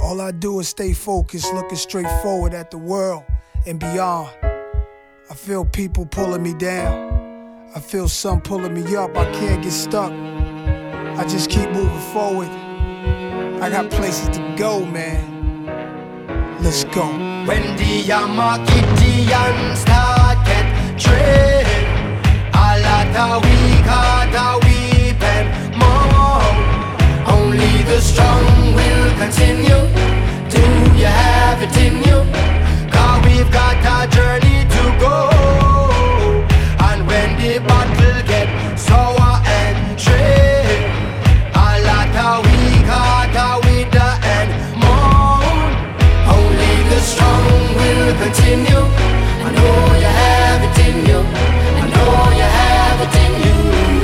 All I do is stay focused, looking straight forward at the world and beyond. I feel people pulling me down. I feel some pulling me up. I can't get stuck. I just keep moving forward. I got places to go, man. Let's go. When the Armageddon start get trained, a lot of weak heart are weeping more. Only the strong will continue. Do you have it in you? 'Cause we've got a journey to go. And when the battle get sour and trained, a lot of weak heart are with the end moan. Only the strong will continue. I know you have it in you. I know you have it in you.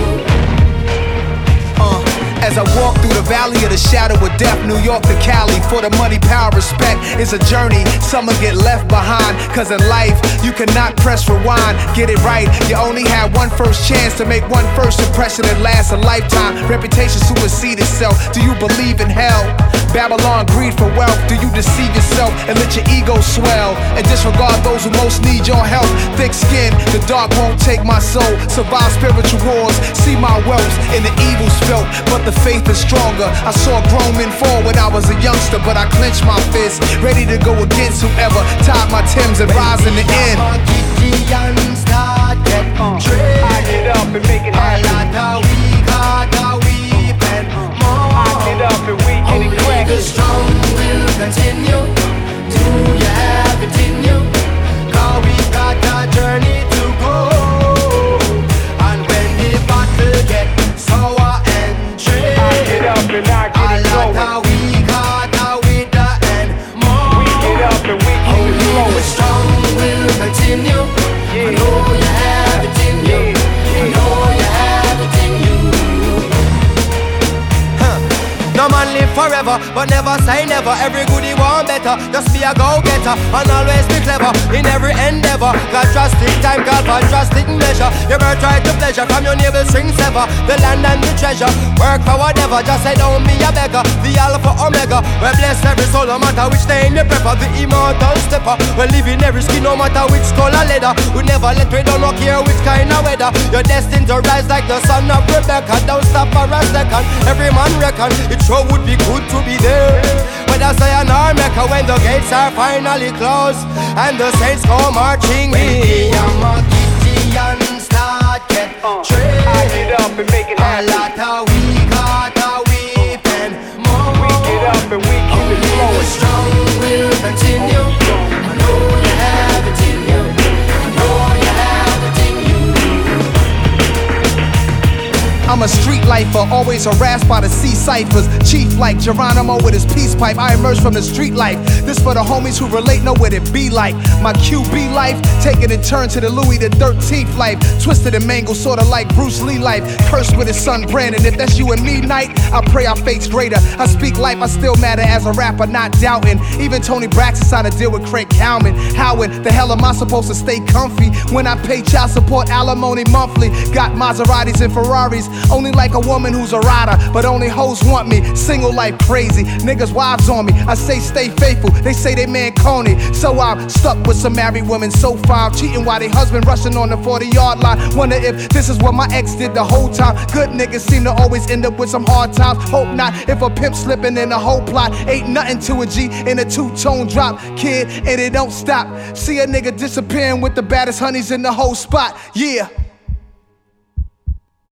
As I walk through the valley of the shadow of death, New York to Cali, for the money, power, respect, it's a journey. Some will get left behind, 'cause in life, you cannot press rewind. Get it right, you only have one first chance to make one first impression that lasts a lifetime. Reputation supersedes itself. Do you believe in hell? Babylon, greed for wealth. Do you deceive yourself and let your ego swell and disregard those who most need your help? Thick skin, the dark won't take my soul. Survive spiritual wars, see my wealth in the evil's felt, but the faith is stronger. I saw grown men fall when I was a youngster, but I clenched my fist, ready to go against whoever tied my Timbs and rise in the end. Start get trained. I get up and make it happen. A lot of weak heart are weeping more. I get up and we get it Only cracking. the strong will continue. Do you have it in you? 'Cause we've got a journey to go. And when the battle get sour and trained, I get up and I get it a lot going. of weak heart are with the end more. We get up and we keep it Only the flowing. strong will continue. Yeah. I know you have it in you. Yeah. I know you have it in you. No man live forever, but never say never. Every goodie want better. Just be a go-getter and always be clever in every endeavor. God drastic time, God for drastic measure. You better try to pleasure from your neighbor's string sever. The land and the treasure. Work for whatever, just say don't be a beggar. The Alpha Omega, we bless every soul, no matter which name you prefer. The immortal stepper, we live in every skin, no matter which color leather. We never let we don't care which kind of weather. You're destined to rise like the son of Rebecca. Don't stop for a second, every man reckon it sure would be good to be there. But I say an Mecca when the gates are finally closed and the saints go marching in. Armageddon start get trained. I get up and make it A happen. lot of weak heart are weeping more. We get up and we keep it The flowing. strong will continue. I know you have it in you. I know you have it in you. I'm a street lifer, always harassed by the C ciphers. Chief like Geronimo with his peace pipe. I emerge from the street life. This for the homies who relate, know what it be like. My QB life, taking a turn to the Louis the 13th life. Twisted and mangled, sorta like Bruce Lee life. Cursed with his son Brandon. If that's you and me night, I pray our fate's greater. I speak life, I still matter as a rapper, not doubting. Even Tony Braxton signed a deal with Craig Cowman. How in the hell am I supposed to stay comfy when I pay child support alimony monthly? Got Maseratis and Ferraris. Only like a woman who's a rider, but only hoes want me. Single life crazy, niggas wives on me. I say stay faithful, they say they man corny. So I'm stuck with some married women so far, cheating while they husband rushing on the 40-yard line. Wonder if this is what my ex did the whole time. Good niggas seem to always end up with some hard times. Hope not, if a pimp slipping in the whole plot. Ain't nothing to a G in a two-tone drop, kid, and it don't stop. See a nigga disappearing with the baddest honeys in the whole spot, yeah.